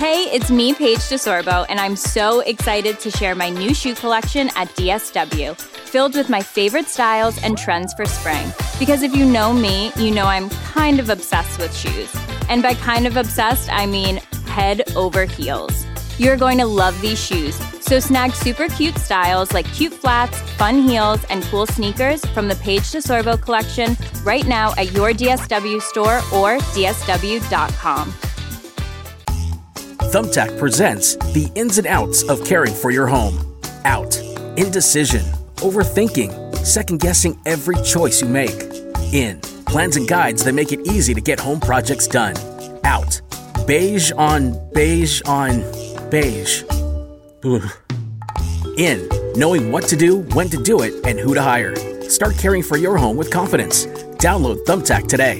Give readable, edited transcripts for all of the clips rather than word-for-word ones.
Hey, it's me, Paige DeSorbo, and I'm so excited to share my new shoe collection at DSW, filled with my favorite styles and trends for spring. Because if you know me, you know I'm kind of obsessed with shoes. And by kind of obsessed, I mean head over heels. You're going to love these shoes, so snag super cute styles like cute flats, fun heels, and cool sneakers from the Paige DeSorbo collection right now at your DSW store or dsw.com. Thumbtack presents the ins and outs of caring for your home. Out, indecision, overthinking, second-guessing every choice you make. In, plans and guides that make it easy to get home projects done. Out, beige on beige on beige. Ugh. In, knowing what to do, when to do it, and who to hire. Start caring for your home with confidence. Download Thumbtack today.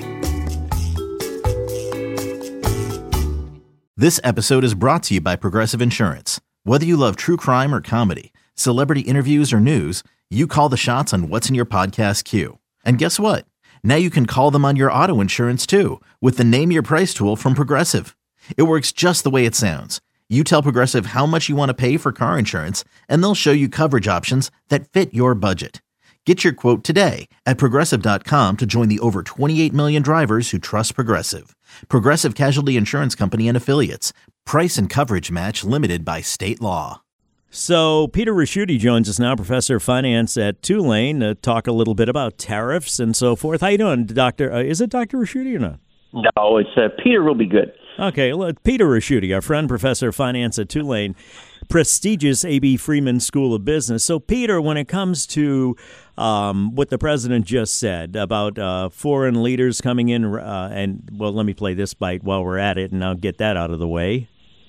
This episode is brought to you by Progressive Insurance. Whether you love true crime or comedy, celebrity interviews or news, you call the shots on what's in your podcast queue. And guess what? Now you can call them on your auto insurance too with the Name Your Price tool from Progressive. It works just the way it sounds. You tell Progressive how much you want to pay for car insurance, and they'll show you coverage options that fit your budget. Get your quote today at Progressive.com to join the over 28 million drivers who trust Progressive. Progressive Casualty Insurance Company and Affiliates. Price and coverage match limited by state law. So Peter Ricchiuti joins us now, professor of finance at Tulane, to talk a little bit about tariffs and so forth. How you doing, Doctor? Is it Dr. Ricchiuti or not? No, it's Peter will be good. Okay, well, Peter Ricchiuti, our friend, professor of finance at Tulane, prestigious A.B. Freeman School of Business. So, Peter, when it comes to what the president just said about foreign leaders coming in, let me play this bite while we're at it, and I'll get that out of the way.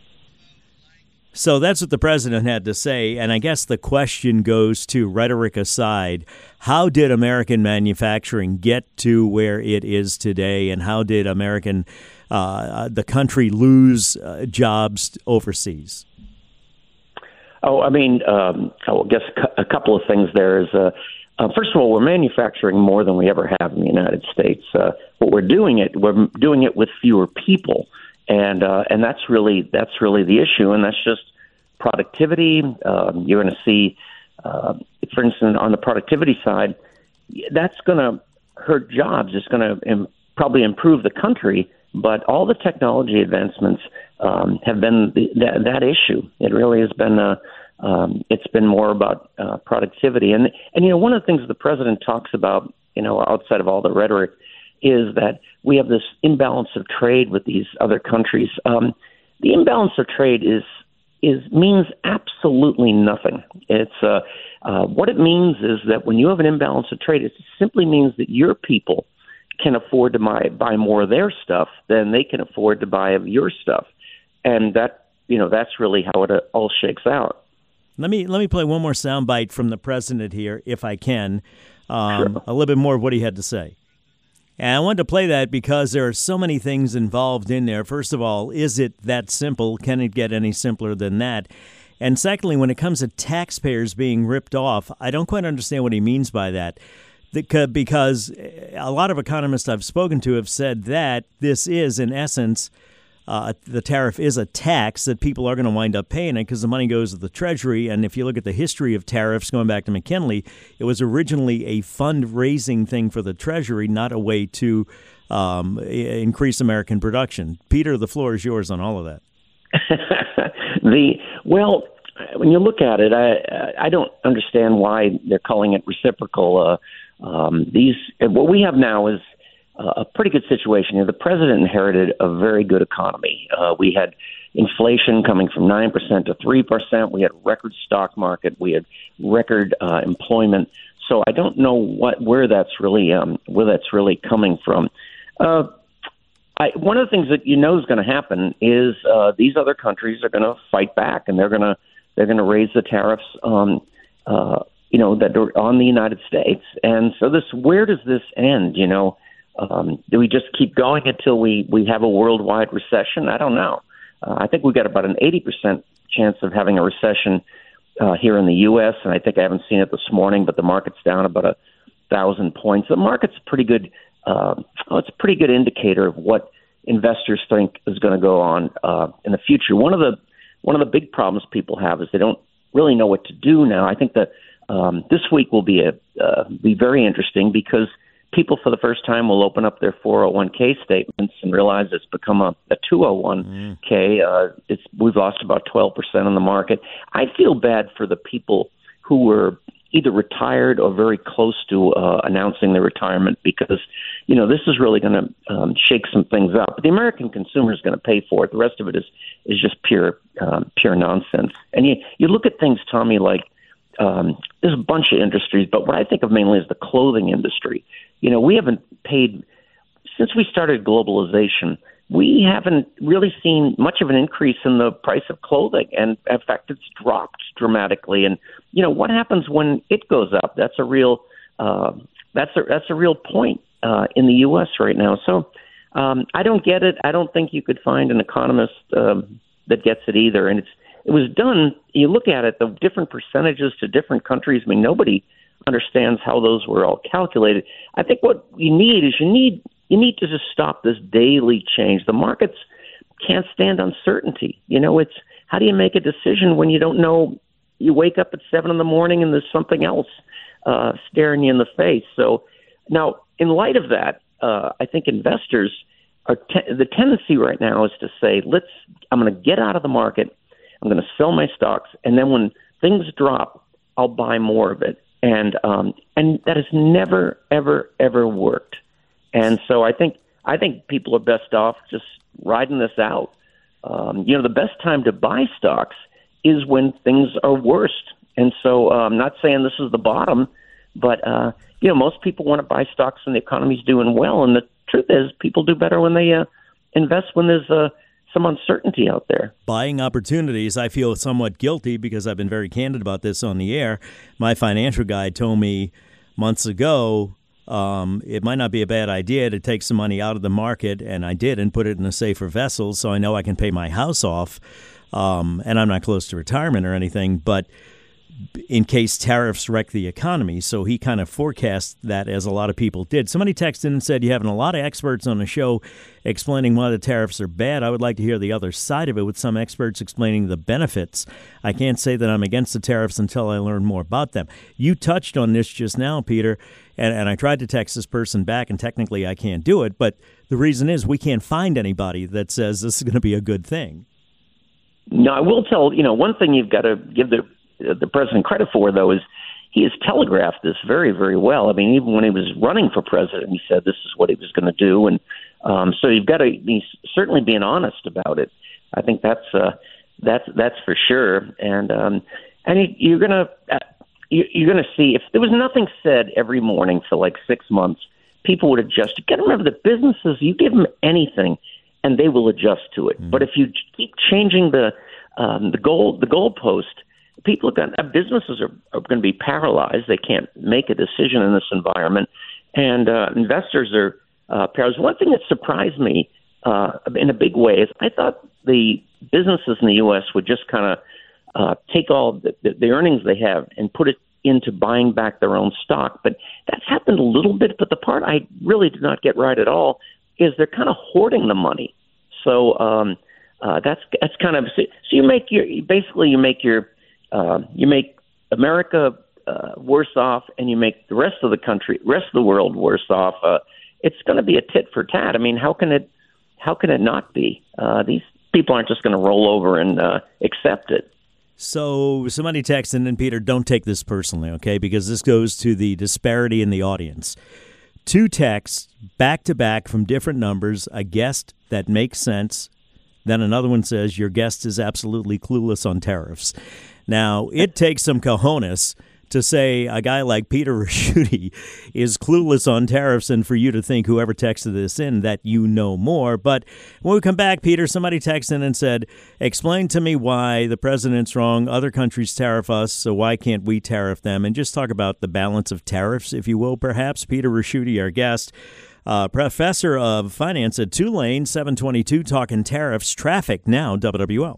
So that's what the president had to say, and I guess the question goes to, rhetoric aside, how did American manufacturing get to where it is today, and how did the country lose jobs overseas? I guess a couple of things there is, first of all, we're manufacturing more than we ever have in the United States. We're doing it with fewer people. And that's really the issue, and that's just productivity. You're going to see, for instance, on the productivity side, that's going to hurt jobs. It's going to probably improve the country, but all the technology advancements have been that issue. It really has been. It's been more about productivity, and one of the things the president talks about, outside of all the rhetoric, is that we have this imbalance of trade with these other countries. The imbalance of trade means absolutely nothing. It's what it means is that when you have an imbalance of trade, it simply means that your people can afford to buy more of their stuff than they can afford to buy of your stuff, and that's really how it all shakes out. Let me play one more soundbite from the president here, if I can, Sure. A little bit more of what he had to say. And I wanted to play that because there are so many things involved in there. First of all, is it that simple? Can it get any simpler than that? And secondly, when it comes to taxpayers being ripped off, I don't quite understand what he means by that. Because a lot of economists I've spoken to have said that this is, in essence, the tariff is a tax that people are going to wind up paying it because the money goes to the Treasury. And if you look at the history of tariffs going back to McKinley, it was originally a fundraising thing for the Treasury, not a way to increase American production. Peter, the floor is yours on all of that. When you look at it, I don't understand why they're calling it reciprocal. What we have now is a pretty good situation. The president inherited a very good economy. We had inflation coming from 9% to 3%. We had a record stock market. We had record employment. So I don't know where that's really coming from. One of the things that is going to happen is these other countries are going to fight back, and they're going to raise the tariffs that are on the United States. And so where does this end? Do we just keep going until we have a worldwide recession? I don't know. I think we've got about an 80% chance of having a recession here in the U.S., and I think I haven't seen it this morning, but the market's down about 1,000 points. The market's pretty good. It's a pretty good indicator of what investors think is going to go on in the future. One of the big problems people have is they don't really know what to do now. I think that this week will be very interesting because people for the first time will open up their 401k statements and realize it's become a 201k. We've lost about 12% in the market. I feel bad for the people who were either retired or very close to announcing their retirement because, this is really going to shake some things up. But the American consumer is going to pay for it. The rest of it is just pure nonsense. And you look at things, Tommy, like there's a bunch of industries, but what I think of mainly is the clothing industry. We haven't paid since we started globalization. We haven't really seen much of an increase in the price of clothing, and in fact, it's dropped dramatically. And what happens when it goes up? That's a real point in the U.S. right now. So I don't get it. I don't think you could find an economist that gets it either. And it was done. You look at it, the different percentages to different countries. I mean, nobody understands how those were all calculated. I think what you need is you need to just stop this daily change. The markets can't stand uncertainty. It's how do you make a decision when you don't know? You wake up at 7 a.m. and there's something else staring you in the face. So now, in light of that, I think investors are the tendency right now is to say, I'm going to get out of the market. I'm going to sell my stocks, and then when things drop, I'll buy more of it. And that has never, ever, ever worked. And so I think people are best off just riding this out. The best time to buy stocks is when things are worst. And so I'm not saying this is the bottom, but most people want to buy stocks when the economy's doing well. And the truth is, people do better when they invest when there's some uncertainty out there. Buying opportunities, I feel somewhat guilty because I've been very candid about this on the air. My financial guy told me months ago it might not be a bad idea to take some money out of the market, and I did, and put it in a safer vessel so I know I can pay my house off, and I'm not close to retirement or anything, but in case tariffs wreck the economy. So he kind of forecast that, as a lot of people did. Somebody texted in and said, you're having a lot of experts on the show explaining why the tariffs are bad. I would like to hear the other side of it, with some experts explaining the benefits. I can't say that I'm against the tariffs until I learn more about them. You touched on this just now, Peter, and I tried to text this person back, and technically I can't do it, but the reason is we can't find anybody that says this is going to be a good thing. No, I will tell, one thing you've got to give the president credit for, though, is he has telegraphed this very, very well. I mean, even when he was running for president, he said this is what he was going to do. And so you've got to be certainly being honest about it. I think that's for sure. And you're going to see, if there was nothing said every morning for like 6 months, people would adjust. You got to remember that businesses, you give them anything and they will adjust to it. Mm-hmm. But if you keep changing the goalpost, businesses are going to be paralyzed. They can't make a decision in this environment, and investors are paralyzed. One thing that surprised me in a big way is I thought the businesses in the U.S. would just kind of take all the earnings they have and put it into buying back their own stock. But that's happened a little bit. But the part I really did not get right at all is they're kind of hoarding the money. So that's kind of so you make America worse off, and you make the rest of the world worse off. It's going to be a tit for tat. I mean, how can it not be? These people aren't just going to roll over and accept it. So somebody texted in, Peter, don't take this personally, okay? Because this goes to the disparity in the audience. 2 texts back to back from different numbers, a guest that makes sense. Then another one says, your guest is absolutely clueless on tariffs. Now, it takes some cojones to say a guy like Peter Ricchiuti is clueless on tariffs, and for you to think, whoever texted this in, that you know more. But when we come back, Peter, somebody texted in and said, explain to me why the president's wrong. Other countries tariff us, so why can't we tariff them? And just talk about the balance of tariffs, if you will, perhaps. Peter Ricchiuti, our guest. Professor of Finance at Tulane, 722, talking tariffs. Traffic now, WWL.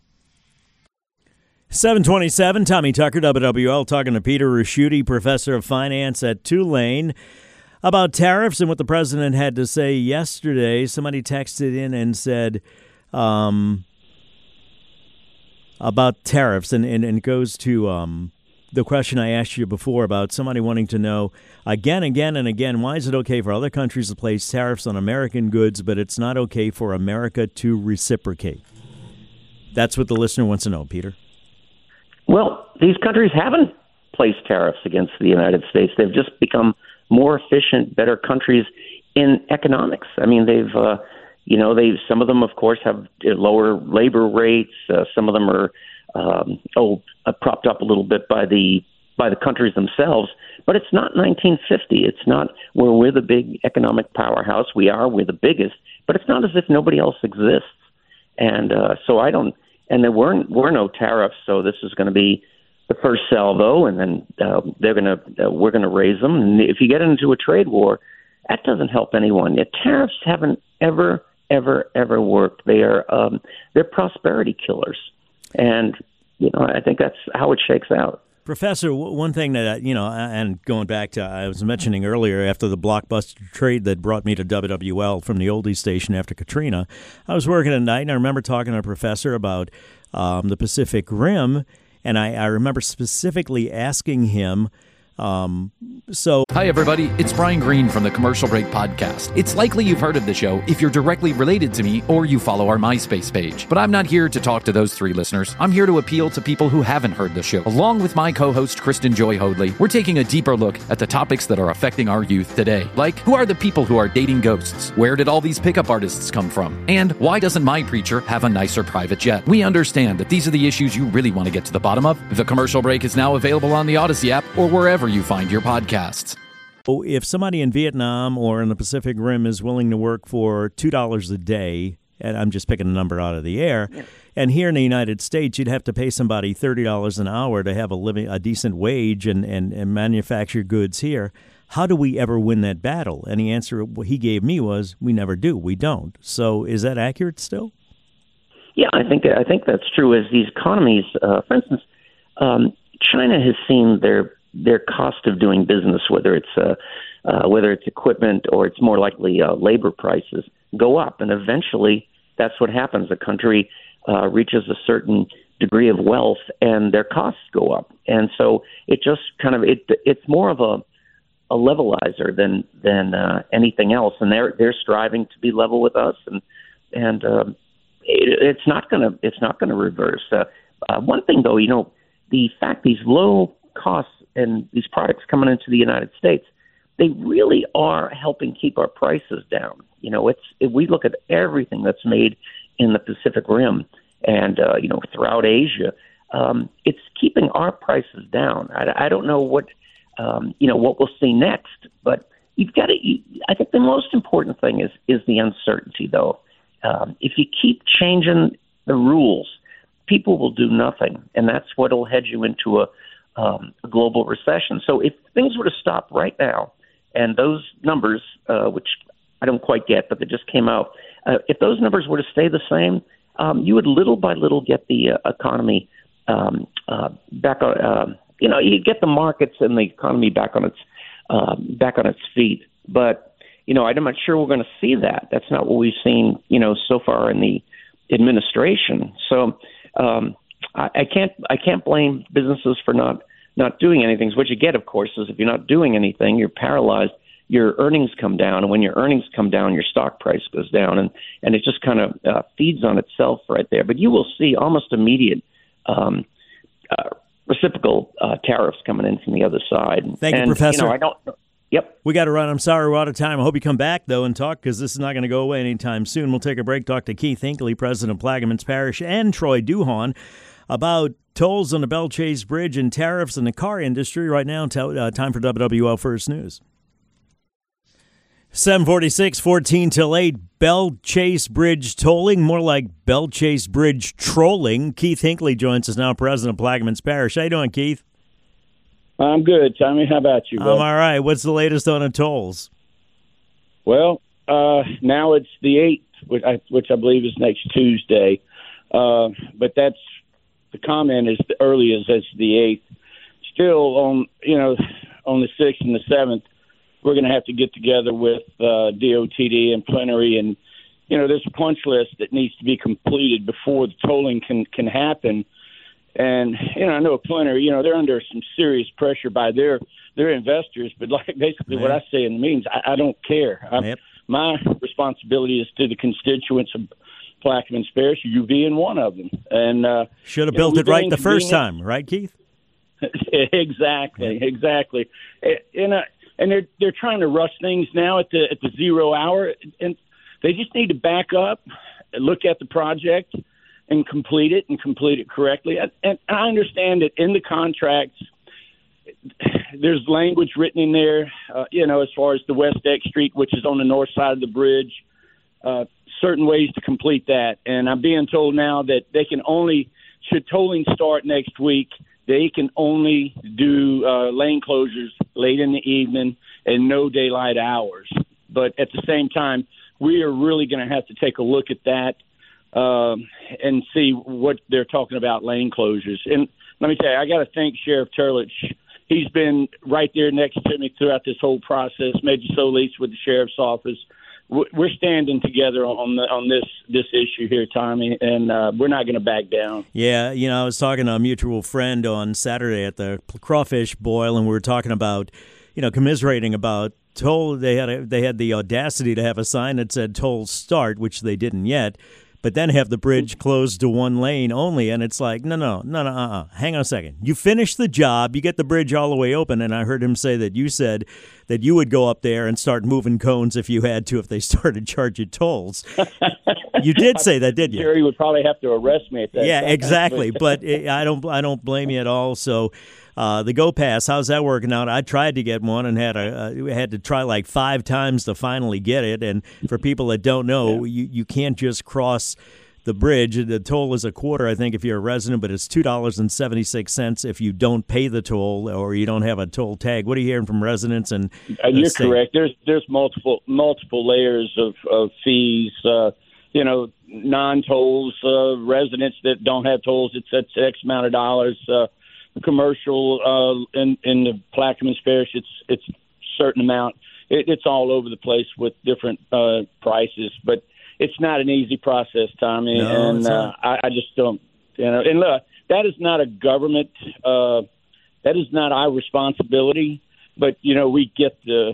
727, Tommy Tucker, WWL, talking to Peter Ricchiuti, Professor of Finance at Tulane. about tariffs and what the president had to say yesterday. Somebody texted in and said about tariffs, and it goes to the question I asked you before about somebody wanting to know again, and again, why is it okay for other countries to place tariffs on American goods, but it's not okay for America to reciprocate? That's what the listener wants to know, Peter. Well, these countries haven't placed tariffs against the United States. They've just become more efficient, better countries in economics. I mean, some of them, of course, have lower labor rates. Some of them are propped up a little bit by the countries themselves. But it's not 1950. It's not where we're the big economic powerhouse. We're the biggest, but it's not as if nobody else exists. And and there were no tariffs. So this is going to be the first salvo, and then we're going to raise them. And if you get into a trade war, that doesn't help anyone. Yet tariffs haven't ever worked. They're prosperity killers, and I think that's how it shakes out. Professor, one thing that, and going back to, I was mentioning earlier, after the blockbuster trade that brought me to WWL from the oldie station after Katrina, I was working at night, and I remember talking to a professor about the Pacific Rim, and I remember specifically asking him, Hi, everybody. It's Brian Green from the Commercial Break Podcast. It's likely you've heard of the show if you're directly related to me or you follow our MySpace page. But I'm not here to talk to those three listeners. I'm here to appeal to people who haven't heard the show. Along with my co-host, Kristen Joy Hoadley, we're taking a deeper look at the topics that are affecting our youth today. Like, who are the people who are dating ghosts? Where did all these pickup artists come from? And why doesn't my preacher have a nicer private jet? We understand that these are the issues you really want to get to the bottom of. The Commercial Break is now available on the Odyssey app or wherever you find your podcasts. If somebody in Vietnam or in the Pacific Rim is willing to work for $2 a day, and I'm just picking a number out of the air, and here in the United States, you'd have to pay somebody $30 an hour to have a decent wage and manufacture goods here. How do we ever win that battle? And the answer he gave me was, we never do. We don't. So is that accurate still? Yeah, I think that's true. As these economies, for instance, China has seen their cost of doing business, whether it's equipment or it's more likely labor prices, go up, and eventually that's what happens. A country reaches a certain degree of wealth, and their costs go up, and so it just it's more of a levelizer than anything else, and they're striving to be level with us, and it's not going to reverse. One thing though, the fact these low costs and these products coming into the United States, they really are helping keep our prices down. If we look at everything that's made in the Pacific Rim and throughout Asia, it's keeping our prices down. I don't know what we'll see next, but I think the most important thing is the uncertainty, though. If you keep changing the rules, people will do nothing, and that's what will head you into a global recession. So if things were to stop right now, and those numbers, which I don't quite get, but they just came out, if those numbers were to stay the same, you would little by little get the economy back on. You get the markets and the economy back on its feet. But I'm not sure we're going to see that. That's not what we've seen, so far in the administration. So I can't blame businesses for not doing anything. What you get, of course, is if you're not doing anything, you're paralyzed. Your earnings come down, and when your earnings come down, your stock price goes down, and it just kind of feeds on itself right there. But you will see almost immediate reciprocal tariffs coming in from the other side. Thank you, Professor. Yep. We got to run. I'm sorry we're out of time. I hope you come back, though, and talk, because this is not going to go away anytime soon. We'll take a break, talk to Keith Hinckley, president of Plaquemines Parish, and Troy Duhon about tolls on the Belle Chasse Bridge and tariffs in the car industry. Right now, time for WWL First News. 7:46, 14 till 8. Belle Chasse Bridge tolling, more like Belle Chasse Bridge trolling. Keith Hinckley joins us now, president of Plaquemines Parish. How you doing, Keith? I'm good, Tommy. How about you, bud? I'm all right. What's the latest on the tolls? Well, now it's the 8th, which I believe is next Tuesday. But that's the comment is the earliest as the 8th. Still on the 6th and the 7th, we're going to have to get together with DOTD and Plenary, and there's a punch list that needs to be completed before the tolling can happen. And I know Plenary, they're under some serious pressure by their investors, but basically what I say in the meetings, I don't care. My responsibility is to the constituents of Plaquemines Parish, you being one of them. And should have built it right the first time, right, Keith? Exactly. And they're trying to rush things now at the 0 hour, and they just need to back up, look at the project, and complete it correctly. And I understand that in the contracts, there's language written in there, as far as the West X Street, which is on the north side of the bridge, certain ways to complete that. And I'm being told now that they can only, should tolling start next week, they can only do lane closures late in the evening and no daylight hours. But at the same time, we are really going to have to take a look at that and see what they're talking about lane closures. And let me tell you, I got to thank Sheriff Turlich. He's been right there next to me throughout this whole process. Major Solis with the Sheriff's Office. We're standing together on this issue here, Tommy, and we're not going to back down. Yeah, I was talking to a mutual friend on Saturday at the Crawfish Boil, and we were talking about, commiserating about toll. They had the audacity to have a sign that said toll start, which they didn't yet, but then have the bridge closed to one lane only, and it's like, no, hang on a second. You finish the job, you get the bridge all the way open, and I heard him say that you said that you would go up there and start moving cones if you had to, if they started charging tolls. You did say that, didn't you? Jerry would probably have to arrest me at that Yeah, time. exactly, but I don't blame you at all, so... the Go Pass, how's that working out? I tried to get one and had to try like 5 times to finally get it. And for people that don't know, you can't just cross the bridge. The toll is $0.25, I think, if you're a resident, but it's $2.76 if you don't pay the toll or you don't have a toll tag. What are you hearing from residents? And you're correct. There's multiple layers of fees. Non-tolls, residents that don't have tolls, it's X amount of dollars. Commercial in the Plaquemines Parish, it's a certain amount. It's all over the place with different prices, but it's not an easy process, Tommy. No, and I just don't, And look, that is not a government. That is not our responsibility. But we get the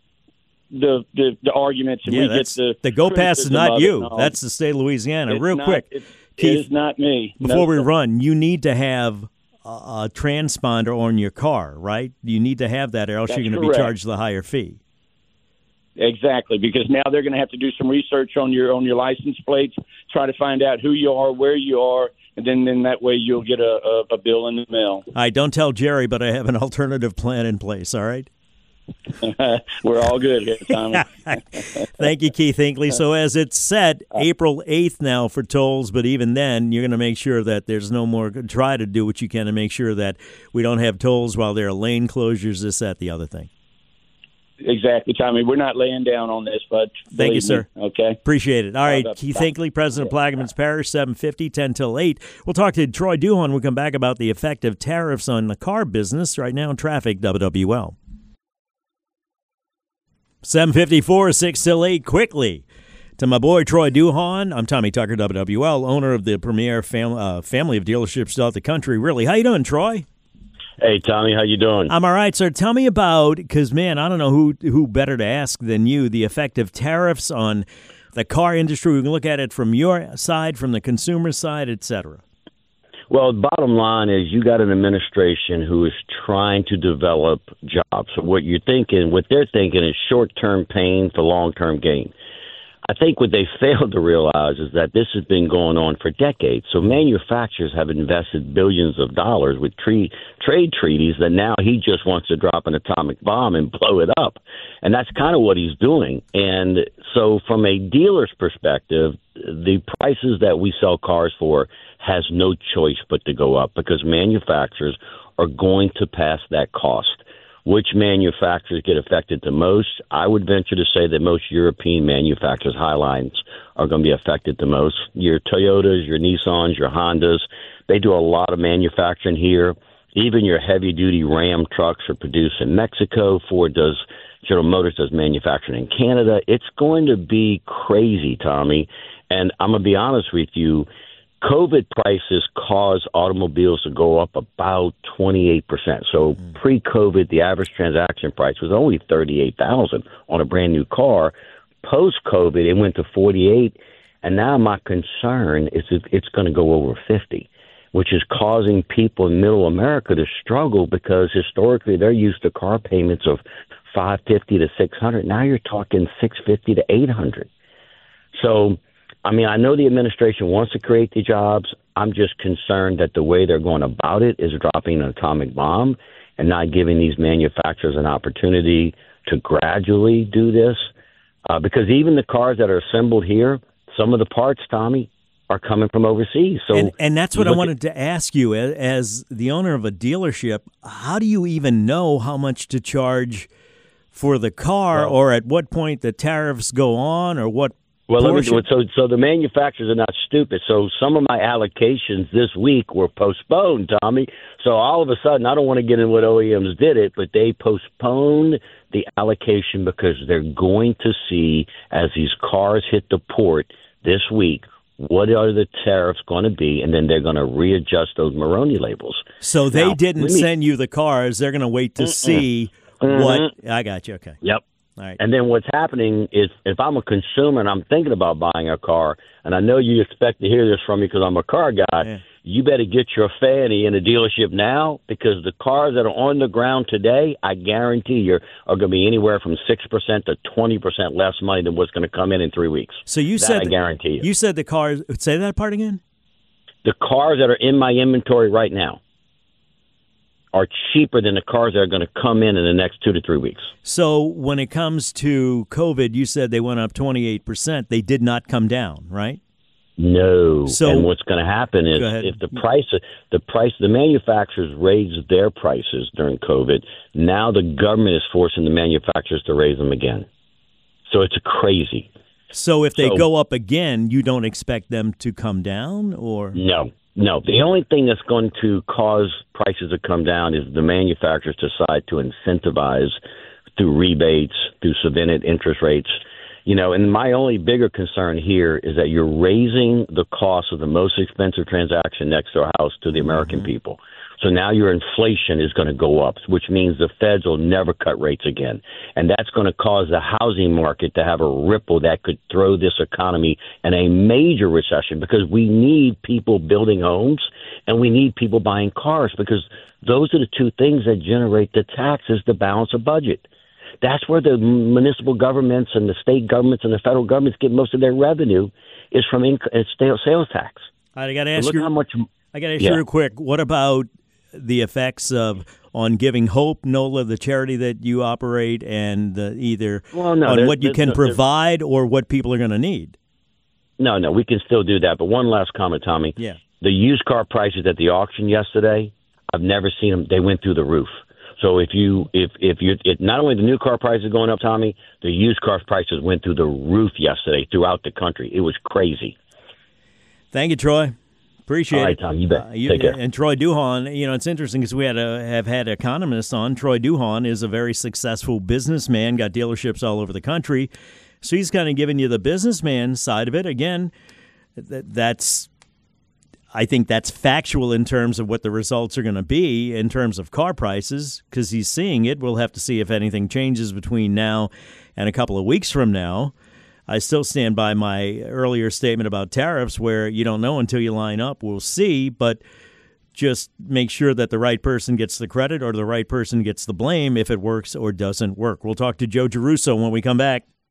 arguments, and we get the Go Pass is not you. That's the state of Louisiana. Real quick, Keith, it is not me. Before we run, you need to have a transponder on your car, right? You need to have that, or else you're going to be charged the higher fee. Exactly, because now they're going to have to do some research on your license plates, try to find out who you are, where you are, and then that way you'll get a bill in the mail. All right, don't tell Jerry, but I have an alternative plan in place, all right? We're all good here, Tommy. Thank you, Keith Hinckley. So as it's set, April 8th now for tolls, but even then, you're going to make sure that there's no more, try to do what you can to make sure that we don't have tolls while there are lane closures, this, that, the other thing. Exactly, Tommy. We're not laying down on this, but thank you, sir. Okay. Appreciate it. All right, Keith Hinckley, President of Plaquemines Parish, 750, 10 till 8. We'll talk to Troy Duhon when we come back about the effect of tariffs on the car business. Right now in traffic, WWL. 7:54, 6 till 8, quickly. To my boy, Troy Duhon, I'm Tommy Tucker, WWL, owner of the premier family of dealerships throughout the country. Really, how you doing, Troy? Hey, Tommy, how you doing? I'm all right, sir. Tell me about, because, man, I don't know who better to ask than you, the effect of tariffs on the car industry. We can look at it from your side, from the consumer side, et cetera. Well, the bottom line is you got an administration who is trying to develop jobs. So what they're thinking is short-term pain for long-term gain. I think what they failed to realize is that this has been going on for decades. So manufacturers have invested billions of dollars with trade treaties that now he just wants to drop an atomic bomb and blow it up. And that's kind of what he's doing. And so from a dealer's perspective, the prices that we sell cars for has no choice but to go up because manufacturers are going to pass that cost. Which manufacturers get affected the most? I would venture to say that most European manufacturers, Highlines, are going to be affected the most. Your Toyotas, your Nissans, your Hondas, they do a lot of manufacturing here. Even your heavy-duty Ram trucks are produced in Mexico. Ford does General Motors does manufacturing in Canada. It's going to be crazy, Tommy. And I'm going to be honest with you, COVID prices caused automobiles to go up about 28%. So pre-COVID, the average transaction price was only $38,000 on a brand new car. Post-COVID, it went to 48, and now my concern is it's going to go over 50, which is causing people in Middle America to struggle because historically they're used to car payments of $550 to $600. Now you're talking $650 to $800. So, I mean, I know the administration wants to create the jobs. I'm just concerned that the way they're going about it is dropping an atomic bomb and not giving these manufacturers an opportunity to gradually do this. Because even the cars that are assembled here, some of the parts, Tommy, are coming from overseas. So, and that's what I wanted to ask you. As the owner of a dealership, how do you even know how much to charge for the car, or at what point the tariffs go on, or what? Well, let me do it. So the manufacturers are not stupid. So some of my allocations this week were postponed, Tommy. So all of a sudden, I don't want to get into what OEMs did it, but they postponed the allocation because they're going to see, as these cars hit the port this week, what are the tariffs going to be, and then they're going to readjust those Moroni labels. So they didn't send you the cars. They're going to wait to see what. I got you. Okay. Yep. All right. And then what's happening is if I'm a consumer and I'm thinking about buying a car, and I know you expect to hear this from me because I'm a car guy, you better get your fanny in a dealership now, because the cars that are on the ground today, I guarantee you, are going to be anywhere from 6% to 20% less money than what's going to come in 3 weeks. So you said, I guarantee you. You said the cars, say that part again? The cars that are in my inventory right now are cheaper than the cars that are going to come in the next 2 to 3 weeks. So when it comes to COVID, you said they went up 28%. They did not come down, right? No. So, and what's going to happen is if the manufacturers raised their prices during COVID, now the government is forcing the manufacturers to raise them again. So it's crazy. So if they go up again, you don't expect them to come down, or? No. The only thing that's going to cause prices to come down is the manufacturers decide to incentivize through rebates, through subvented interest rates. You know, and my only bigger concern here is that you're raising the cost of the most expensive transaction next to a house to the American people. So now your inflation is going to go up, which means the feds will never cut rates again. And that's going to cause the housing market to have a ripple that could throw this economy in a major recession, because we need people building homes and we need people buying cars, because those are the two things that generate the taxes to balance a budget. That's where the municipal governments and the state governments and the federal governments get most of their revenue, is from sales tax. I got to ask you. I got to ask you real quick. What about the effects on Giving Hope, NOLA, the charity that you operate, and on what you can provide or what people are going to need? No, we can still do that. But one last comment, Tommy. Yeah. The used car prices at the auction yesterday, I've never seen them. They went through the roof. So if not only the new car prices going up, Tommy, the used car prices went through the roof yesterday throughout the country. It was crazy. Thank you, Troy. Appreciate it. All right, Tom, you bet. Take care. And Troy Duhon, it's interesting because we have had economists on. Troy Duhon is a very successful businessman, got dealerships all over the country. So he's kind of giving you the businessman side of it. Again, I think that's factual in terms of what the results are going to be in terms of car prices, because he's seeing it. We'll have to see if anything changes between now and a couple of weeks from now. I still stand by my earlier statement about tariffs, where you don't know until you line up. We'll see, but just make sure that the right person gets the credit or the right person gets the blame if it works or doesn't work. We'll talk to Joe Giarrusso when we come back.